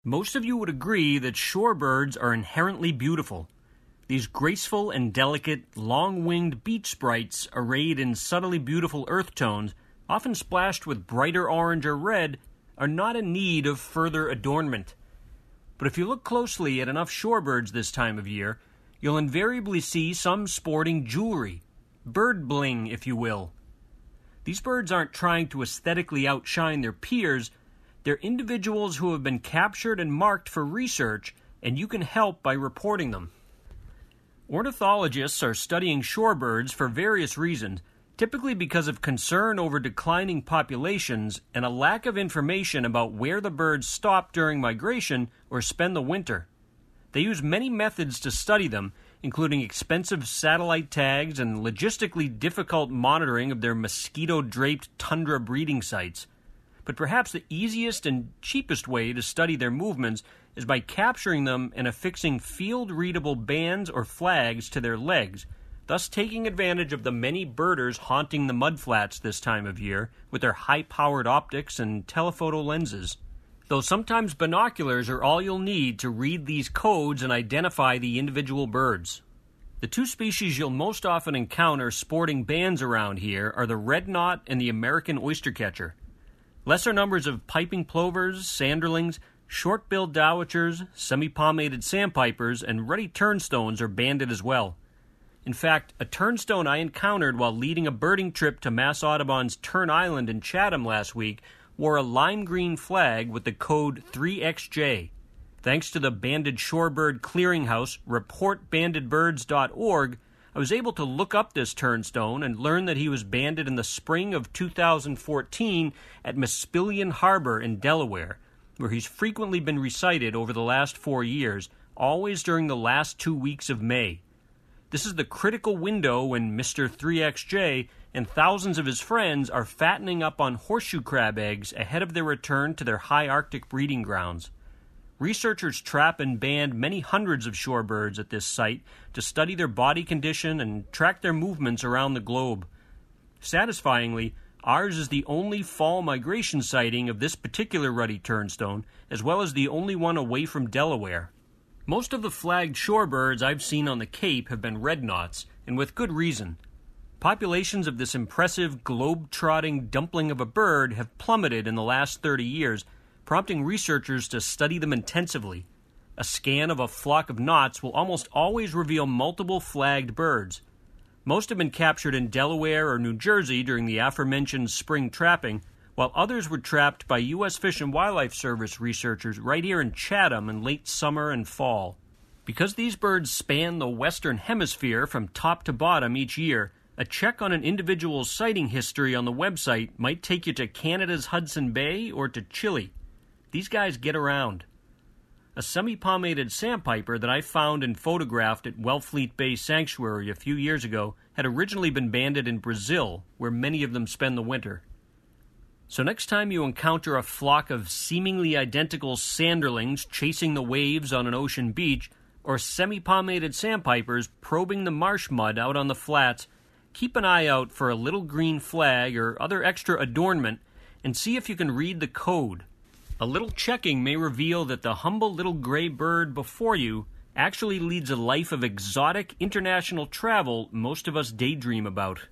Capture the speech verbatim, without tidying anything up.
Most of you would agree that shorebirds are inherently beautiful. These graceful and delicate, long-winged beach sprites arrayed in subtly beautiful earth tones, often splashed with brighter orange or red, are not in need of further adornment. But if you look closely at enough shorebirds this time of year, you'll invariably see some sporting jewelry, bird bling, if you will. These birds aren't trying to aesthetically outshine their peers. They're individuals who have been captured and marked for research, and you can help by reporting them. Ornithologists are studying shorebirds for various reasons, typically because of concern over declining populations and a lack of information about where the birds stop during migration or spend the winter. They use many methods to study them, including expensive satellite tags and logistically difficult monitoring of their mosquito-draped tundra breeding sites. But perhaps the easiest and cheapest way to study their movements is by capturing them and affixing field-readable bands or flags to their legs, thus taking advantage of the many birders haunting the mudflats this time of year with their high-powered optics and telephoto lenses. Though sometimes binoculars are all you'll need to read these codes and identify the individual birds. The two species you'll most often encounter sporting bands around here are the red-knot and the American oystercatcher. Lesser numbers of piping plovers, sanderlings, short-billed dowitchers, semi-palmated sandpipers, and ruddy turnstones are banded as well. In fact, a turnstone I encountered while leading a birding trip to Mass Audubon's Turn Island in Chatham last week wore a lime green flag with the code three X J. Thanks to the Banded Shorebird Clearinghouse, report banded birds dot org, I was able to look up this turnstone and learn that he was banded in the spring of two thousand fourteen at Maspilian Harbor in Delaware, where he's frequently been recited over the last four years, always during the last two weeks of May. This is the critical window when Mister three X J and thousands of his friends are fattening up on horseshoe crab eggs ahead of their return to their high Arctic breeding grounds. Researchers trap and band many hundreds of shorebirds at this site to study their body condition and track their movements around the globe. Satisfyingly, ours is the only fall migration sighting of this particular ruddy turnstone, as well as the only one away from Delaware. Most of the flagged shorebirds I've seen on the Cape have been red-knots, and with good reason. Populations of this impressive, globe-trotting dumpling of a bird have plummeted in the last thirty years, prompting researchers to study them intensively. A scan of a flock of knots will almost always reveal multiple flagged birds. Most have been captured in Delaware or New Jersey during the aforementioned spring trapping, while others were trapped by U S Fish and Wildlife Service researchers right here in Chatham in late summer and fall. Because these birds span the Western Hemisphere from top to bottom each year, a check on an individual's sighting history on the website might take you to Canada's Hudson Bay or to Chile. These guys get around. A semi-palmated sandpiper that I found and photographed at Wellfleet Bay Sanctuary a few years ago had originally been banded in Brazil, where many of them spend the winter. So next time you encounter a flock of seemingly identical sanderlings chasing the waves on an ocean beach, or semi-palmated sandpipers probing the marsh mud out on the flats, keep an eye out for a little green flag or other extra adornment and see if you can read the code. A little checking may reveal that the humble little gray bird before you actually leads a life of exotic international travel most of us daydream about.